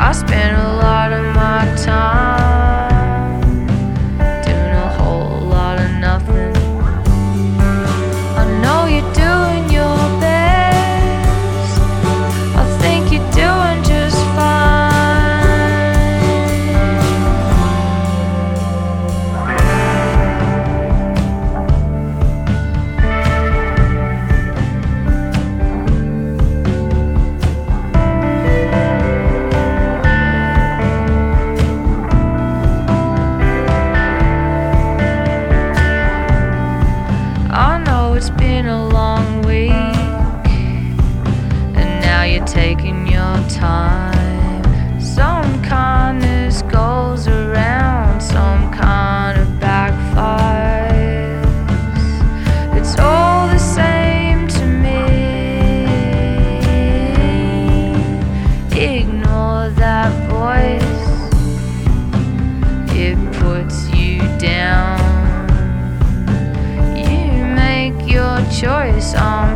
I spend a lot of my time doing a whole lot of nothing. I know you're doing your best. I think you're doing just it's been a long week, and now you're taking your time. Some kindness goes around, some kind of backfires. It's all the same to me. Ignore that voice, it puts you down. Choice on